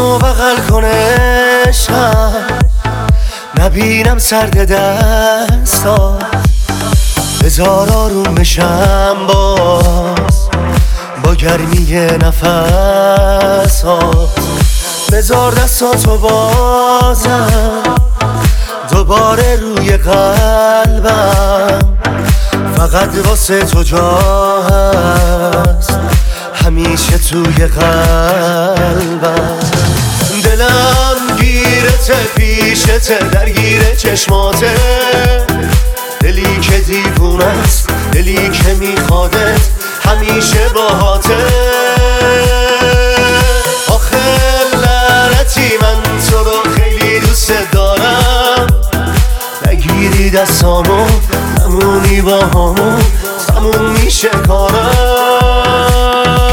منو بغل کنه عشقم، نبینم سرد دستا، بذار آروم بشم باز با گرمی نفس ها. بذار دستاتو بازم دوباره روی قلبم، فقط واسه تو جا هست همیشه توی قلبم. دلم گیرته پیشته درگیر چشماته، دلی که دیوونه است، دلی که میخوادت همیشه باهاته. آخه لعنتی من تو رو خیلی دوست دارم، نگیری دستامو نمونی با همون تموم میشه کارم.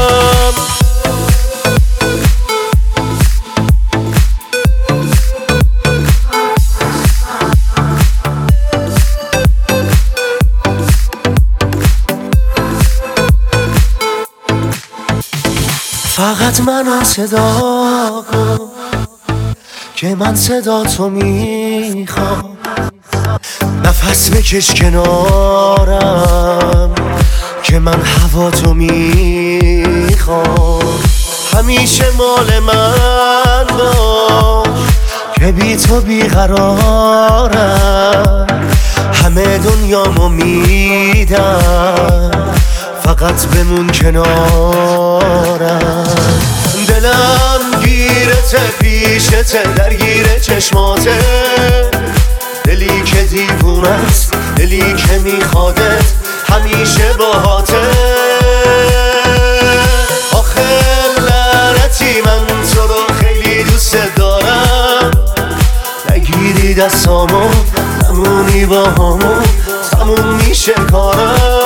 فقط منو صدا کن که من صدا تو میخوام، نفس بکش کنارم که من هوا تو میخوام. همیشه مال من باش که بی تو بیقرارم، همه دنیامو میدم فقط بمون کنارم. دلم گیرته پیشته درگیر چشماته، دلی که دیوونه است، دلی که میخوادت همیشه باهاته. آخه لعنتی من تو رو خیلی دوست دارم، نگیری دستامو نمونی با همون تموم میشه کارم.